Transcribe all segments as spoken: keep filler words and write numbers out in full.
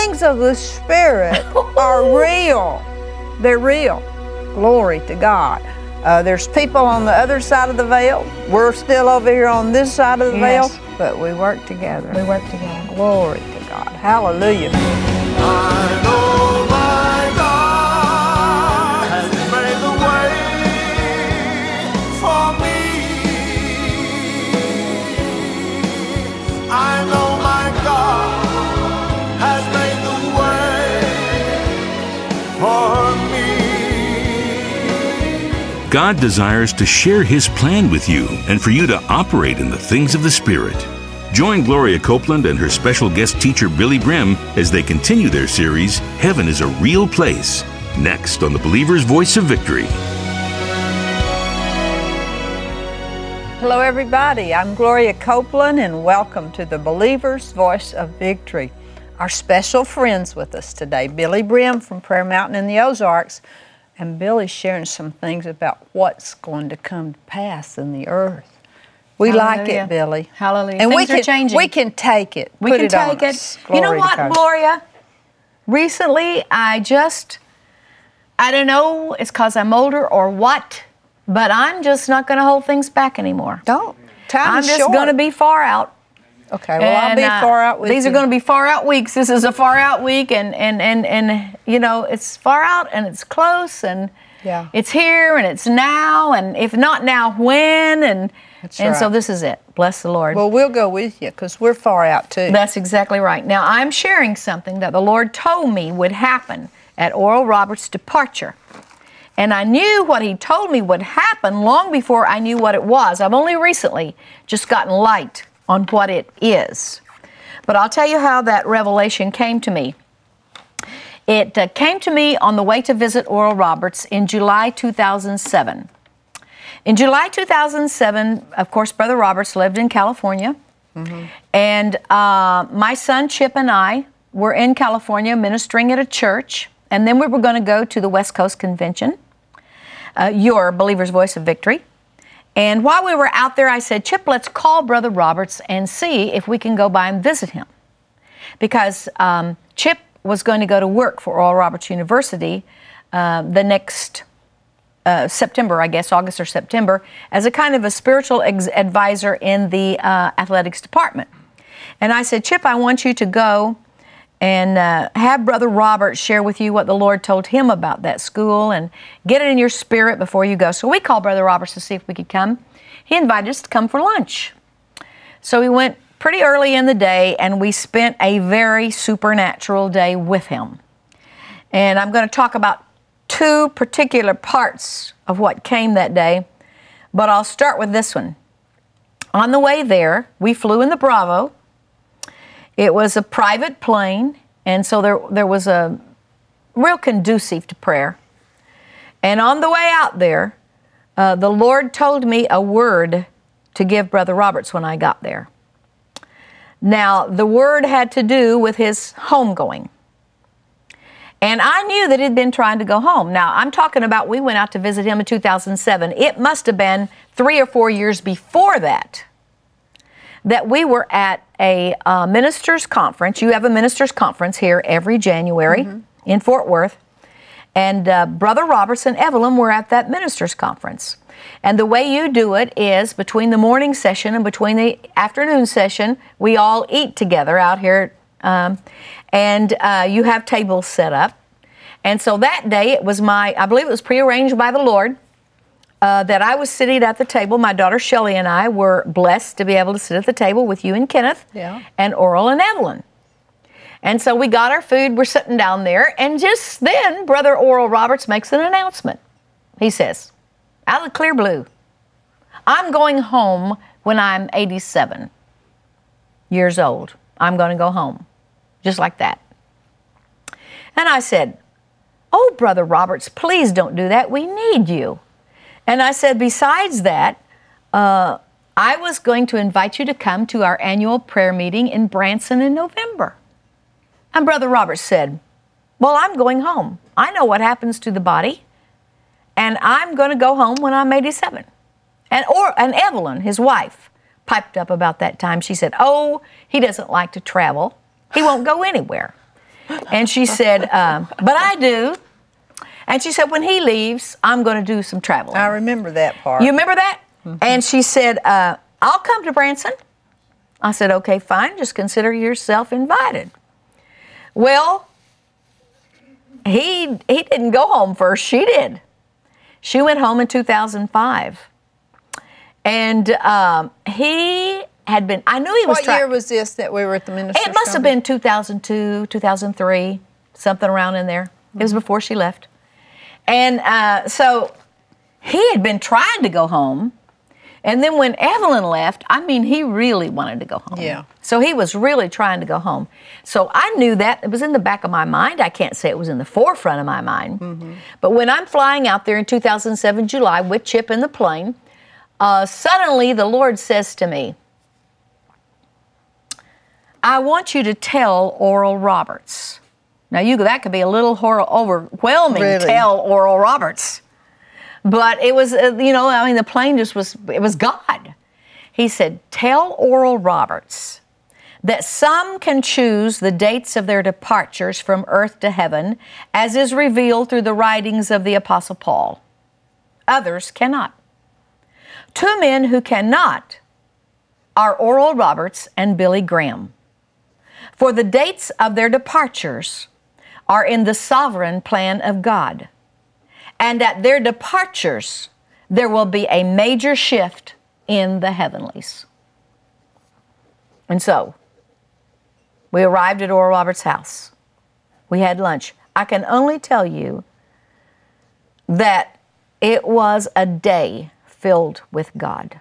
things of the Spirit are real. They're real. Glory to God. Uh, there's people on the other side of the veil. We're still over here on this side of the Yes. veil, but we work together. We work together. Glory to God. Hallelujah. I know my God has made the way for me. I know my God has made the way for me. God desires to share His plan with you and for you to operate in the things of the Spirit. Join Gloria Copeland and her special guest teacher Billy Brim as they continue their series, Heaven is a Real Place, next on the Believer's Voice of Victory. Hello, everybody. I'm Gloria Copeland, and welcome to the Believer's Voice of Victory. Our special friends with us today, Billy Brim from Prayer Mountain in the Ozarks, and Billy's sharing some things about what's going to come to pass in the earth. We like Hallelujah. it, Billy. Hallelujah. And Things we can, are changing. We can take it. We Put can it on take it. us. You know Glory to what, God. Gloria? Recently, I just, I don't know, it's because I'm older or what, but I'm just not going to hold things back anymore. Don't. Time I'm is just short. going to be far out. Okay, well, I'll And, be uh, far out with These you. are going to be far out weeks. This is a far out week, and, and, and, and you know, it's far out and it's close, and Yeah. it's here and it's now, and if not now, when? And, That's and so right. this is it. Bless the Lord. Well, we'll go with you because we're far out too. That's exactly right. Now, I'm sharing something that the Lord told me would happen at Oral Roberts' departure. And I knew what He told me would happen long before I knew what it was. I've only recently just gotten light on what it is. But I'll tell you how that revelation came to me. It uh, came to me on the way to visit Oral Roberts in July two thousand seven. In July two thousand seven, of course, Brother Roberts lived in California. Mm-hmm. And uh, my son Chip and I were in California ministering at a church. And then we were going to go to the West Coast Convention, uh, your Believer's Voice of Victory. And while we were out there, I said, Chip, let's call Brother Roberts and see if we can go by and visit him. Because um, Chip was going to go to work for Oral Roberts University uh, the next uh, September, I guess, August or September, as a kind of a spiritual ex- advisor in the uh, athletics department. And I said, Chip, I want you to go and uh, have Brother Robert share with you what the Lord told him about that school and get it in your spirit before you go. So we called Brother Roberts to see if we could come. He invited us to come for lunch. So we went pretty early in the day, and we spent a very supernatural day with him. And I'm going to talk about two particular parts of what came that day, but I'll start with this one. On the way there, we flew in the Bravo. It was a private plane, and so there, there was a real conducive to prayer. And on the way out there, uh, the Lord told me a word to give Brother Roberts when I got there. Now, the word had to do with his homegoing. And I knew that he'd been trying to go home. Now, I'm talking about we went out to visit him in two thousand seven. It must have been three or four years before that that we were at a uh, ministers' conference. You have a ministers' conference here every January mm-hmm. in Fort Worth. And uh, Brother Roberts and Evelyn were at that ministers' conference. And the way you do it is between the morning session and between the afternoon session, we all eat together out here. Um, and uh, you have tables set up. And so that day, it was my, I believe it was prearranged by the Lord, Uh, that I was sitting at the table. My daughter Shelley and I were blessed to be able to sit at the table with you and Kenneth yeah. and Oral and Evelyn. And so we got our food, we're sitting down there, and just then Brother Oral Roberts makes an announcement. He says, out of the clear blue, I'm going home when I'm eighty-seven years old. I'm going to go home. Just like that. And I said, oh, Brother Roberts, please don't do that. We need you. And I said, besides that, uh, I was going to invite you to come to our annual prayer meeting in Branson in November. And Brother Roberts said, well, I'm going home. I know what happens to the body, and I'm going to go home when I'm eighty-seven. And, or, and Evelyn, his wife, piped up about that time. She said, oh, he doesn't like to travel. He won't go anywhere. And she said, um, but I do. And she said, when he leaves, I'm going to do some traveling. I remember that part. You remember that? Mm-hmm. And she said, uh, I'll come to Branson. I said, okay, fine. Just consider yourself invited. Well, he he didn't go home first. She did. She went home in two thousand five. And um, he had been, I knew he was What trying. year was this that we were at the minister's It must have been two thousand two, two thousand three, something around in there. Mm-hmm. It was before she left. And uh, so he had been trying to go home. And then when Evelyn left, I mean, he really wanted to go home. Yeah. So he was really trying to go home. So I knew that. It was in the back of my mind. I can't say it was in the forefront of my mind. Mm-hmm. But when I'm flying out there in two thousand seven, July, with Chip in the plane, uh, suddenly the Lord says to me, I want you to tell Oral Roberts. Now, you that could be a little hor- overwhelming, Really? Tell Oral Roberts. But it was, uh, you know, I mean, the plane just was, it was God. He said, tell Oral Roberts that some can choose the dates of their departures from earth to heaven, as is revealed through the writings of the Apostle Paul. Others cannot. Two men who cannot are Oral Roberts and Billy Graham. For the dates of their departures are in the sovereign plan of God. And at their departures, there will be a major shift in the heavenlies. And so, we arrived at Oral Roberts' house. We had lunch. I can only tell you that it was a day filled with God.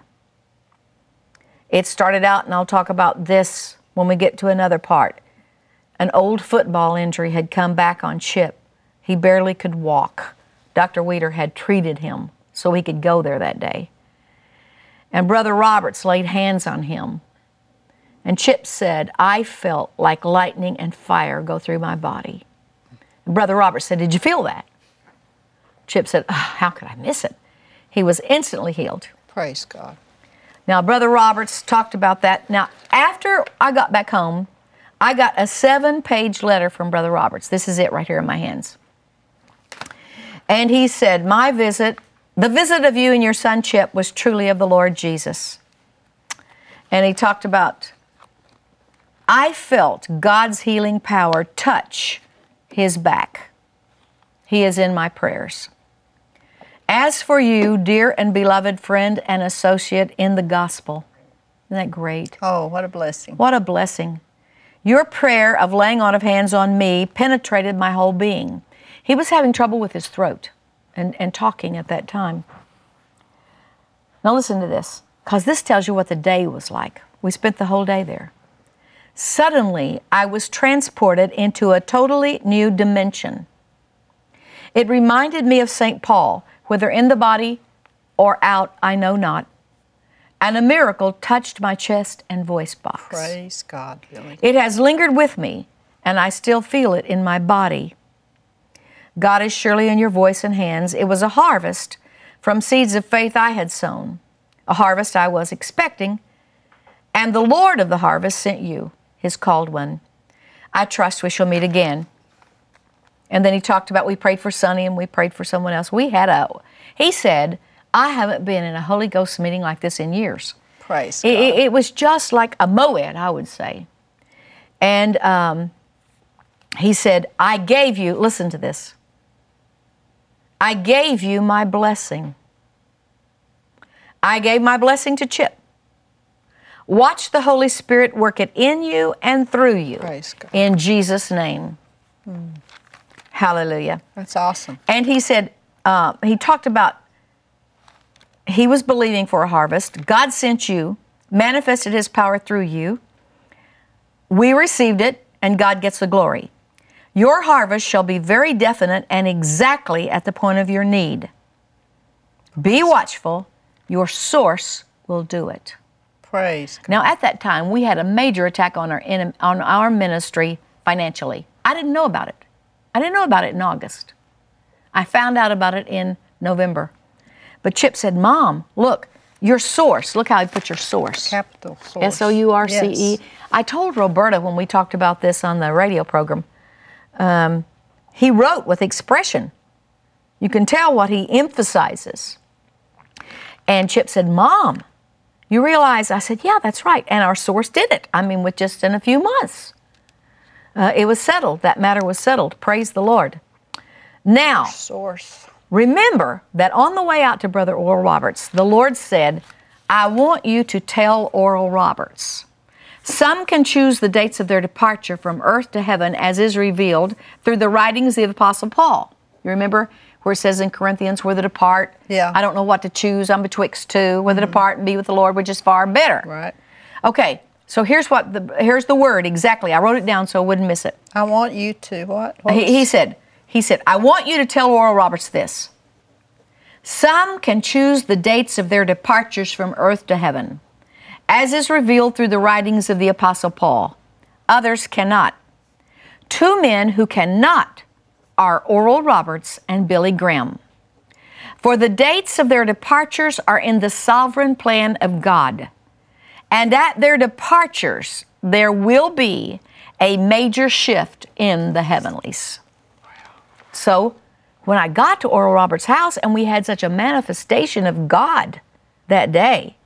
It started out, and I'll talk about this when we get to another part. An old football injury had come back on Chip. He barely could walk. Doctor Weeder had treated him so he could go there that day. And Brother Roberts laid hands on him. And Chip said, I felt like lightning and fire go through my body. And Brother Roberts said, did you feel that? Chip said, oh, how could I miss it? He was instantly healed. Praise God. Now, Brother Roberts talked about that. Now, after I got back home, I got a seven-page letter from Brother Roberts. This is it right here in my hands. And he said, my visit, the visit of you and your son Chip was truly of the Lord Jesus. And he talked about, I felt God's healing power touch his back. He is in my prayers. As for you, dear and beloved friend and associate in the gospel, isn't that great? Oh, what a blessing. What a blessing. Your prayer of laying on of hands on me penetrated my whole being. He was having trouble with his throat and, and talking at that time. Now listen to this, because this tells you what the day was like. We spent the whole day there. Suddenly, I was transported into a totally new dimension. It reminded me of Saint Paul, whether in the body or out, I know not. And a miracle touched my chest and voice box. Praise God, Billy. It has lingered with me, and I still feel it in my body. God is surely in your voice and hands. It was a harvest from seeds of faith I had sown, a harvest I was expecting, and the Lord of the harvest sent you, his called one. I trust we shall meet again. And then he talked about, we prayed for Sonny and we prayed for someone else. We had a, he said, I haven't been in a Holy Ghost meeting like this in years. Praise God. It, it, it was just like a moed, I would say. And um, he said, I gave you, listen to this, I gave you my blessing. I gave my blessing to Chip. Watch the Holy Spirit work it in you and through you. Praise God. In Jesus' name. Mm. Hallelujah. That's awesome. And he said, uh, he talked about, he was believing for a harvest. God sent you, manifested his power through you. We received it, and God gets the glory. Your harvest shall be very definite and exactly at the point of your need. Be watchful. Your source will do it. Praise God. Now, at that time, we had a major attack on our on our ministry financially. I didn't know about it. I didn't know about it in August. I found out about it in November. But Chip said, Mom, look, your source. Look how he put your source. Capital source. S O U R C E. Yes. I told Roberta when we talked about this on the radio program, Um, he wrote with expression. You can tell what he emphasizes. And Chip said, Mom, you realize? I said, yeah, that's right. And our source did it. I mean, with just in a few months. Uh, it was settled. That matter was settled. Praise the Lord. Now, source. Remember that on the way out to Brother Oral Roberts, the Lord said, I want you to tell Oral Roberts. Some can choose the dates of their departure from earth to heaven as is revealed through the writings of the Apostle Paul. You remember where it says in Corinthians, whether to depart, yeah. I don't know what to choose, I'm betwixt two, whether to depart and be with the Lord, which is far better. Right. Okay, so here's what the here's the word exactly. I wrote it down so I wouldn't miss it. I want you to, what? what He, he said, he said, I want you to tell Oral Roberts this. Some can choose the dates of their departures from earth to heaven, as is revealed through the writings of the Apostle Paul. Others cannot. Two men who cannot are Oral Roberts and Billy Graham. For the dates of their departures are in the sovereign plan of God. And at their departures, there will be a major shift in the heavenlies. So, when I got to Oral Roberts' house and we had such a manifestation of God that day,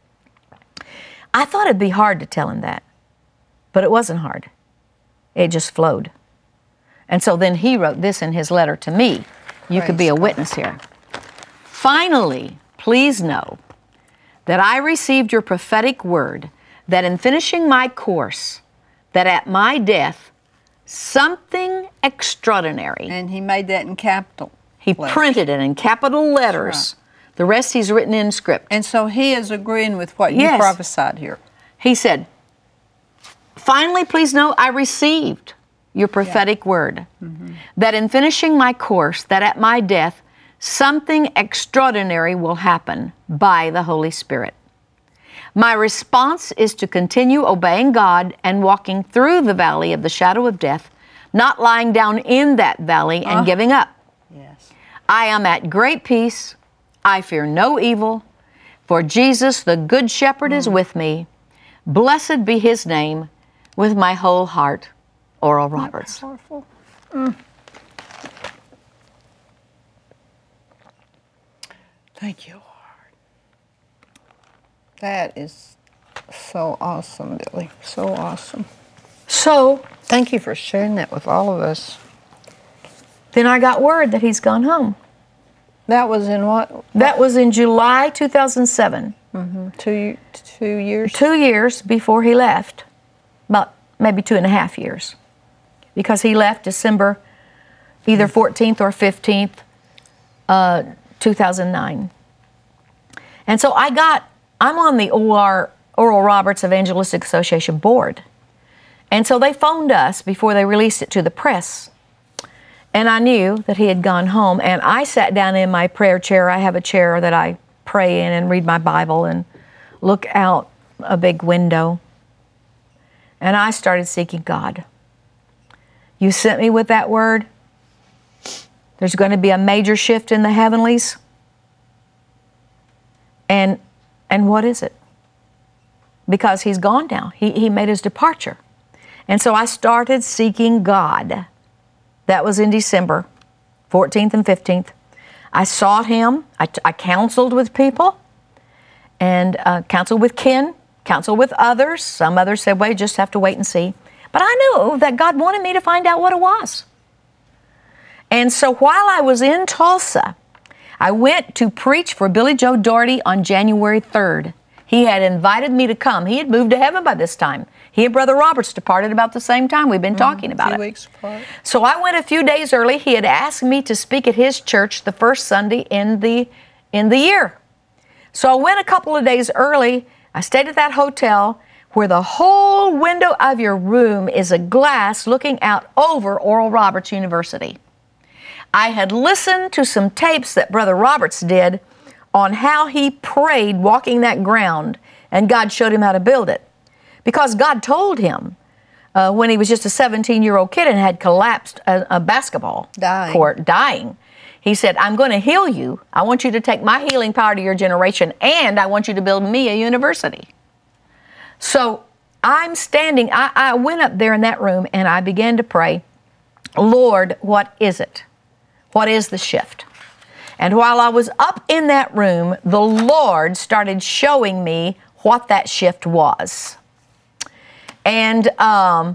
I thought it'd be hard to tell him that. But it wasn't hard. It just flowed. And so then he wrote this in his letter to me. You Praise could be a God. witness here. Finally, please know that I received your prophetic word that in finishing my course, that at my death, something extraordinary. And he made that in capital. He letters. printed it in capital letters. Right. The rest he's written in script. And so he is agreeing with what you Yes. prophesied here. He said, finally, please know I received your prophetic word, Mm-hmm. that in finishing my course, that at my death, something extraordinary will happen by the Holy Spirit. My response is to continue obeying God and walking through the valley of the shadow of death, not lying down in that valley and Uh. giving up. Yes. I am at great peace. I fear no evil, for Jesus, the Good Shepherd, is with me. Blessed be his name with my whole heart. Oral Roberts. Powerful. Mm. Thank you, Lord. That is so awesome, Billy. So awesome. So Thank you for sharing that with all of us. then I got word that he's gone home. That was in what? That was in July two thousand seven, Two, two years? two years before he left, about maybe two and a half years, because he left December either fourteenth or fifteenth, uh, two thousand nine. And so I got, I'm on the O R, Oral Roberts Evangelistic Association board. And so they phoned us before they released it to the press. And I knew that he had gone home, and I sat down in my prayer chair. I have a chair that I pray in and read my Bible and look out a big window. And I started seeking God. You sent me with that word. There's going to be a major shift in the heavenlies. And and what is it? Because he's gone now. He, he made his departure. And so I started seeking God. That was in December, fourteenth and fifteenth. I sought him. I, I counseled with people and uh, counseled with Ken, counseled with others. Some others said, well, you just have to wait and see. But I knew that God wanted me to find out what it was. And so while I was in Tulsa, I went to preach for Billy Joe Doherty on January third. He had invited me to come. He had moved to heaven by this time. He and Brother Roberts departed about the same time. We've been talking about Two it. weeks apart. So I went a few days early. He had asked me to speak at his church the first Sunday in the in the year. So I went a couple of days early. I stayed at that hotel where the whole window of your room is a glass looking out over Oral Roberts University. I had listened to some tapes that Brother Roberts did on how he prayed walking that ground, and God showed him how to build it. Because God told him uh, when he was just a seventeen-year-old kid and had collapsed a, a basketball Dying. court, dying, he said, I'm going to heal you. I want you to take my healing power to your generation, and I want you to build me a university. So I'm standing, I, I went up there in that room, and I began to pray. Lord, what is it? What is the shift? And while I was up in that room, the Lord started showing me what that shift was. And um,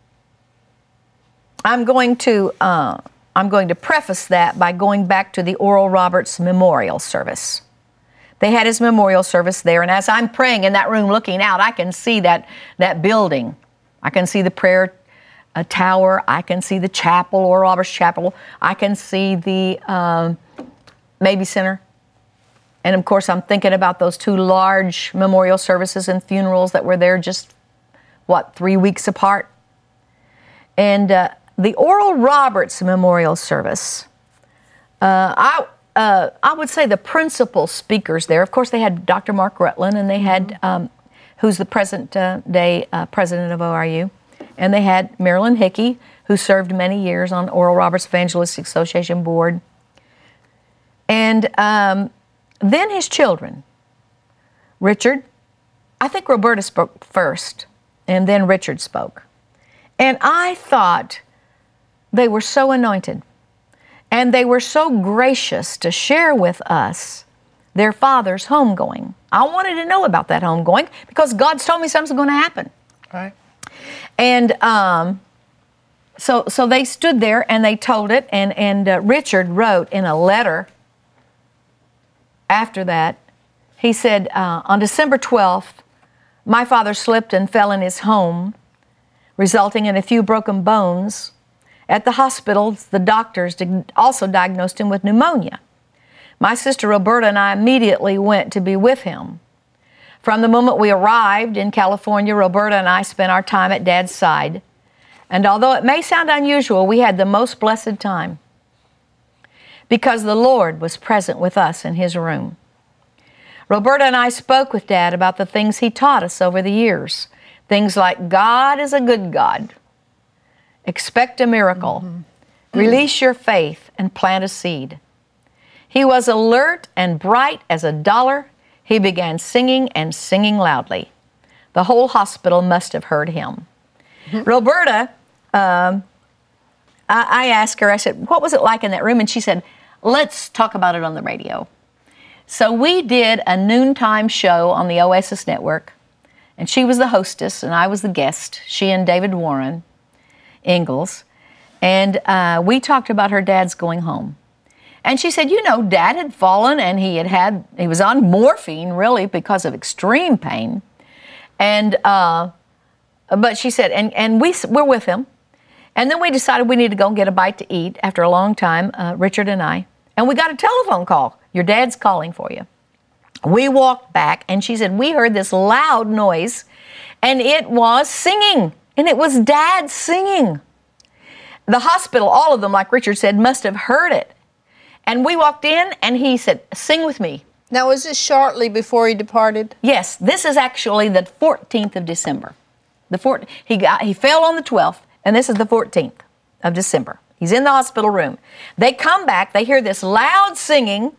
I'm going to uh, I'm going to preface that by going back to the Oral Roberts memorial service. They had his memorial service there, and as I'm praying in that room looking out, I can see that, that building. I can see the prayer uh, tower. I can see the chapel, Oral Roberts Chapel. I can see the um, Mabee Center. And of course, I'm thinking about those two large memorial services and funerals that were there just, what, three weeks apart? And uh, the Oral Roberts memorial service, uh, I... Uh, I would say the principal speakers there, of course, they had Doctor Mark Rutland, and they had, um, who's the present uh, day uh, president of O R U, and they had Marilyn Hickey, who served many years on Oral Roberts Evangelistic Association board, and um, then his children. Richard, I think Roberta spoke first, and then Richard spoke. And I thought they were so anointed. And they were so gracious to share with us their father's homegoing. I wanted to know about that homegoing because God's told me something's going to happen. Right. And um, so so they stood there and they told it, and, and uh, Richard wrote in a letter after that, he said, uh, on December twelfth, my father slipped and fell in his home, resulting in a few broken bones. At the hospital, the doctors also diagnosed him with pneumonia. My sister Roberta and I immediately went to be with him. From the moment we arrived in California, Roberta and I spent our time at Dad's side. And although it may sound unusual, we had the most blessed time because the Lord was present with us in his room. Roberta and I spoke with Dad about the things he taught us over the years. Things like God is a good God. Expect a miracle. Mm-hmm. Release your faith and plant a seed. He was alert and bright as a dollar. He began singing and singing loudly. The whole hospital must have heard him. Mm-hmm. Roberta, um, I, I asked her, I said, what was it like in that room? And she said, let's talk about it on the radio. So we did a noontime show on the Oasis Network, and she was the hostess and I was the guest, she and David Warren Ingalls, and uh, we talked about her dad's going home. And she said, you know, Dad had fallen and he had had, he was on morphine really because of extreme pain. And, uh, but she said, and, and we, we're with him. And then we decided we need to go and get a bite to eat after a long time, uh, Richard and I. And we got a telephone call. Your dad's calling for you. We walked back and she said, we heard this loud noise and it was singing. And it was Dad singing. The hospital, all of them, like Richard said, must have heard it. And we walked in, and he said, sing with me. Now, was this shortly before he departed? Yes, this is actually the fourteenth of December. The four, he, got, he fell on the twelfth, and this is the fourteenth of December. He's in the hospital room. They come back, they hear this loud singing,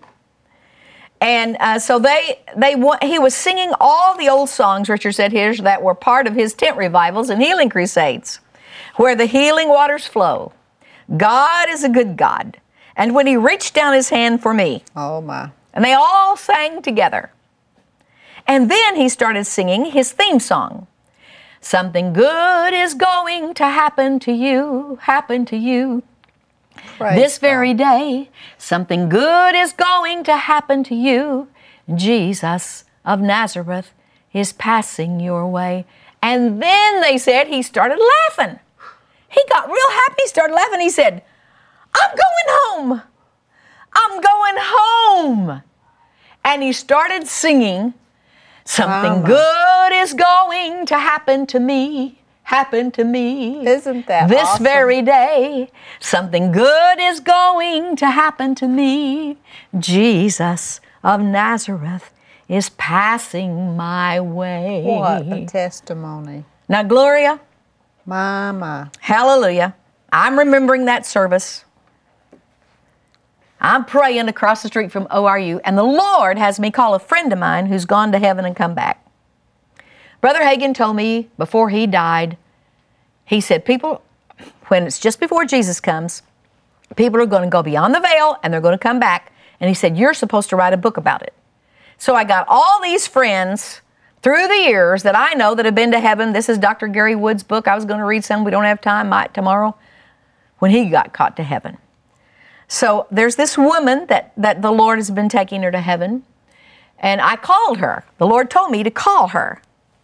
and uh, so they, they he was singing all the old songs, Richard said here, that were part of his tent revivals and healing crusades, where the healing waters flow. God is a good God. And when he reached down his hand for me. Oh, my. And they all sang together. And then he started singing his theme song. Something good is going to happen to you, happen to you. Praise this very God. Day, something good is going to happen to you. Jesus of Nazareth is passing your way. And then they said he started laughing. He got real happy, he started laughing. He said, I'm going home. I'm going home. And he started singing, something Mama. Good is going to happen to me. Happen to me. Isn't that this awesome? Very day, something good is going to happen to me. Jesus of Nazareth is passing my way. What a testimony. Now, Gloria. Mama. Hallelujah. I'm remembering that service. I'm praying across the street from O R U, and the Lord has me call a friend of mine who's gone to heaven and come back. Brother Hagin told me before he died, he said, people, when it's just before Jesus comes, people are going to go beyond the veil and they're going to come back. And he said, you're supposed to write a book about it. So I got all these friends through the years that I know that have been to heaven. This is Doctor Gary Wood's book. I was going to read some. We don't have time. Might tomorrow. When he got caught to heaven. So there's this woman that, that the Lord has been taking her to heaven. And I called her. The Lord told me to call her.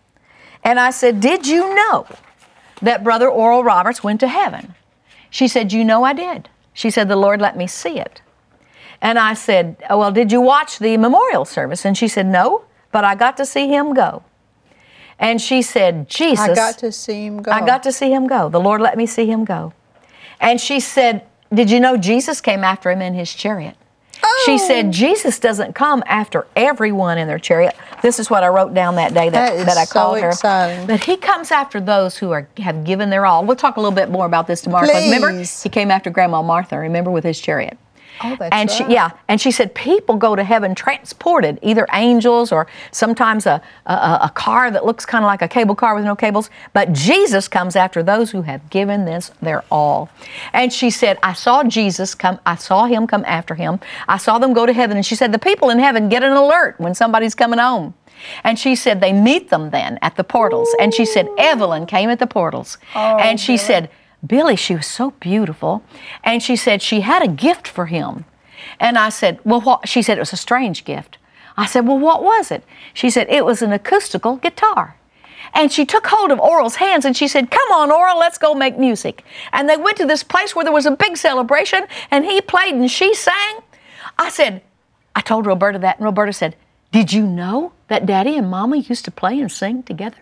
And I said, did you know that Brother Oral Roberts went to heaven? She said, you know I did. She said, the Lord let me see it. And I said, oh, well, did you watch the memorial service? And she said, no, but I got to see him go. And she said, Jesus. I got to see him go. I got to see him go. The Lord let me see him go. And she said, did you know Jesus came after him in his chariot? Oh. She said, Jesus doesn't come after everyone in their chariot. This is what I wrote down that day that, that, that I so called her. Exciting. But he comes after those who are have given their all. We'll talk a little bit more about this tomorrow. Please. Remember, he came after Grandma Martha, remember, with his chariot. Oh, that's and right. she, yeah, and she said people go to heaven transported, either angels or sometimes a, a, a car that looks kind of like a cable car with no cables. But Jesus comes after those who have given this their all. And she said, I saw Jesus come, I saw him come after him. I saw them go to heaven. And she said, the people in heaven get an alert when somebody's coming home. And she said, they meet them then at the portals. Ooh. And she said, Evelyn came at the portals. Oh, and she really? said, Billy, she was so beautiful. And she said she had a gift for him. And I said, well, what? She said it was a strange gift. I said, well, what was it? She said, it was an acoustical guitar. And she took hold of Oral's hands and she said, come on, Oral, let's go make music. And they went to this place where there was a big celebration and he played and she sang. I said, I told Roberta that, and Roberta said, did you know that Daddy and Mama used to play and sing together?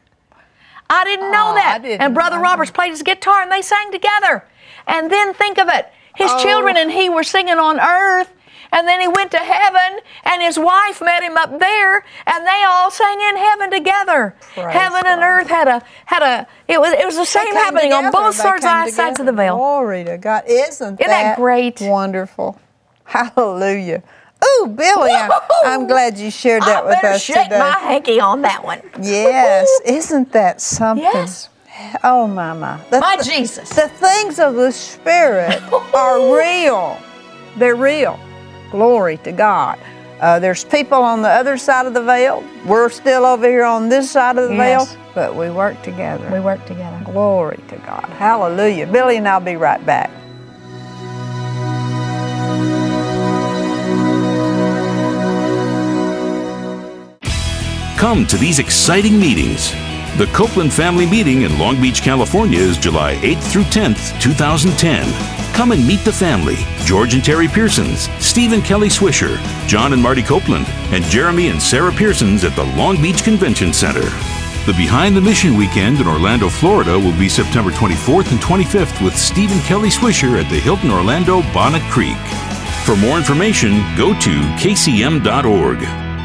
I didn't know oh, that. Didn't and Brother know. Roberts played his guitar and they sang together. And then think of it. His oh. children and he were singing on earth. And then he went to heaven and his wife met him up there and they all sang in heaven together. Praise heaven God. and earth had a, had a, it was, it was the same happening together. on both they sides, sides of the veil. Glory to God. Isn't, Isn't that great? Wonderful. Hallelujah. Ooh, Billy, I'm, I'm glad you shared that I with better us shake today. my hanky on that one. Yes, isn't that something? Yes. Oh, my, my. The, My the, Jesus. The things of the Spirit are real. They're real. Glory to God. Uh, there's people on the other side of the veil. We're still over here on this side of the Yes. veil, but we work together. We work together. Glory to God. Hallelujah. Billy and I'll be right back. Come to these exciting meetings. The Copeland Family Meeting in Long Beach, California is July eighth through tenth, two thousand ten. Come and meet the family, George and Terry Pearsons, Steve and Kelly Swisher, John and Marty Copeland, and Jeremy and Sarah Pearsons at the Long Beach Convention Center. The Behind the Mission weekend in Orlando, Florida will be September twenty-fourth and twenty-fifth with Steve and Kelly Swisher at the Hilton Orlando Bonnet Creek. For more information, go to K C M dot org.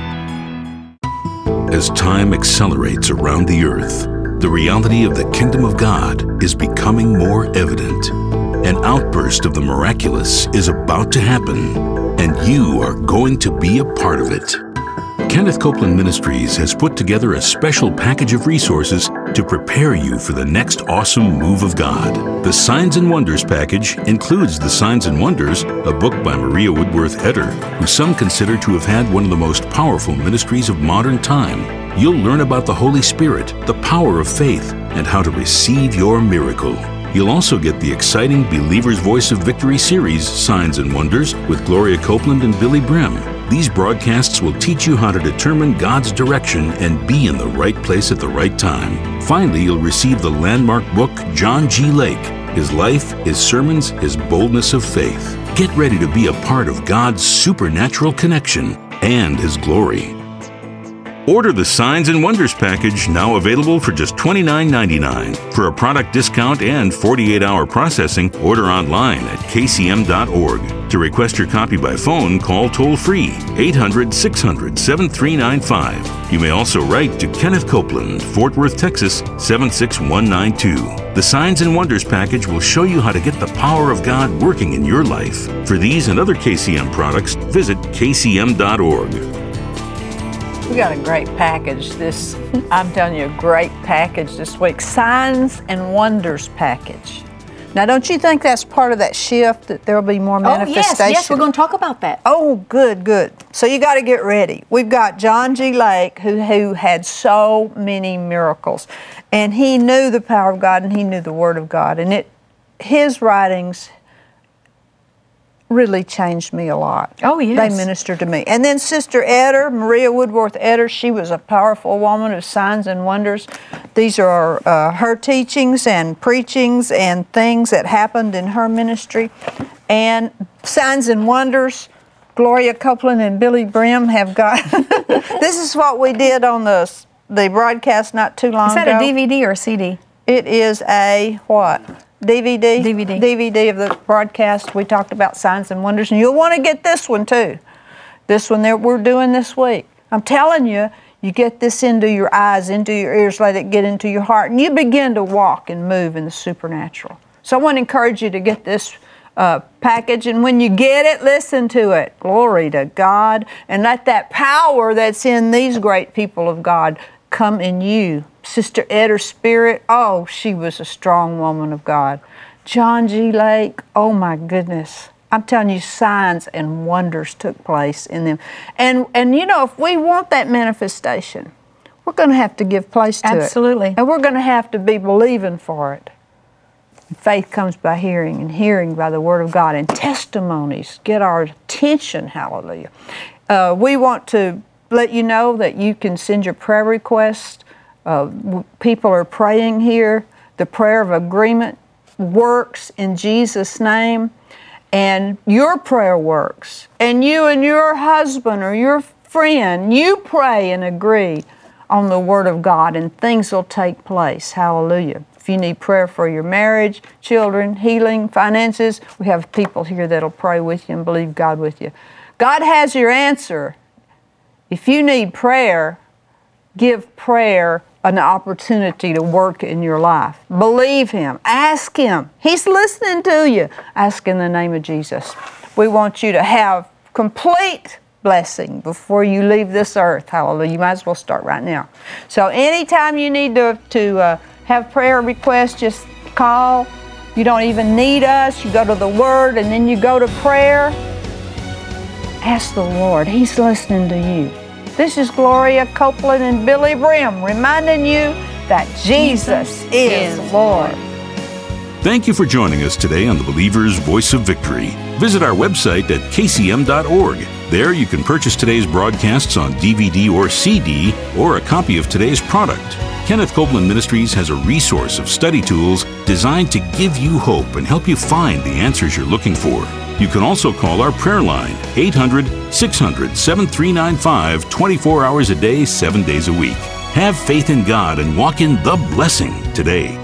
As time accelerates around the earth, the reality of the kingdom of God is becoming more evident. An outburst of the miraculous is about to happen, and you are going to be a part of it. Kenneth Copeland Ministries has put together a special package of resources to prepare you for the next awesome move of God. The Signs and Wonders package includes The Signs and Wonders, a book by Maria Woodworth Etter, who some consider to have had one of the most powerful ministries of modern time. You'll learn about the Holy Spirit, the power of faith, and how to receive your miracle. You'll also get the exciting Believer's Voice of Victory series, Signs and Wonders, with Gloria Copeland and Billy Brim. These broadcasts will teach you how to determine God's direction and be in the right place at the right time. Finally, you'll receive the landmark book, John G. Lake, His Life, His Sermons, His Boldness of Faith. Get ready to be a part of God's supernatural connection and His glory. Order the Signs and Wonders package, now available for just twenty-nine ninety-nine. For a product discount and forty-eight hour processing, order online at K C M dot org. To request your copy by phone, call toll-free eight hundred, six hundred, seven three nine five. You may also write to Kenneth Copeland, Fort Worth, Texas, seven six one nine two. The Signs and Wonders package will show you how to get the power of God working in your life. For these and other K C M products, visit K C M dot org. We got a great package this, I'm telling you, a great package this week. Signs and Wonders package. Now, don't you think that's part of that shift, that there will be more Oh, manifestation? yes, yes, we're going to talk about that. Oh, good, good. So you got to get ready. We've got John G. Lake, who, who had so many miracles. And he knew the power of God, and he knew the Word of God. And it, his writings really changed me a lot. Oh, yes. They ministered to me. And then Sister Eder, Maria Woodworth Eder, she was a powerful woman of signs and wonders. These are uh, her teachings and preachings and things that happened in her ministry. And signs and wonders, Gloria Copeland and Billy Brim have got... This is what we did on the, the broadcast not too long ago. Is that a D V D or a C D? It is a what? D V D? D V D. D V D of the broadcast. We talked about signs and wonders, and you'll want to get this one too. This one that we're doing this week. I'm telling you, you get this into your eyes, into your ears, let it get into your heart, and you begin to walk and move in the supernatural. So I want to encourage you to get this uh, package, and when you get it, listen to it. Glory to God, and let that power that's in these great people of God come in you. Sister Eder's spirit, oh, she was a strong woman of God. John G. Lake, oh my goodness. I'm telling you, signs and wonders took place in them. And, and you know, if we want that manifestation, we're going to have to give place to it. Absolutely. And we're going to have to be believing for it. Faith comes by hearing, and hearing by the Word of God. And testimonies get our attention, hallelujah. Uh, we want to let you know that you can send your prayer requests. Uh, people are praying here. The prayer of agreement works in Jesus' name, and your prayer works. And you and your husband or your friend, you pray and agree on the Word of God, and things will take place. Hallelujah. If you need prayer for your marriage, children, healing, finances, we have people here that'll pray with you and believe God with you. God has your answer. If you need prayer, give prayer an opportunity to work in your life. Believe Him. Ask Him. He's listening to you. Ask in the name of Jesus. We want you to have complete blessing before you leave this earth. Hallelujah. You might as well start right now. So anytime you need to, to uh, have prayer requests, just call. You don't even need us. You go to the Word, and then you go to prayer. Ask the Lord. He's listening to you. This is Gloria Copeland and Billy Brim reminding you that Jesus is Lord. Thank you for joining us today on the Believer's Voice of Victory. Visit our website at k c m dot org. There you can purchase today's broadcasts on D V D or C D, or a copy of today's product. Kenneth Copeland Ministries has a resource of study tools designed to give you hope and help you find the answers you're looking for. You can also call our prayer line, eight hundred, six hundred, seven three nine five, twenty-four hours a day, seven days a week. Have faith in God and walk in the blessing today.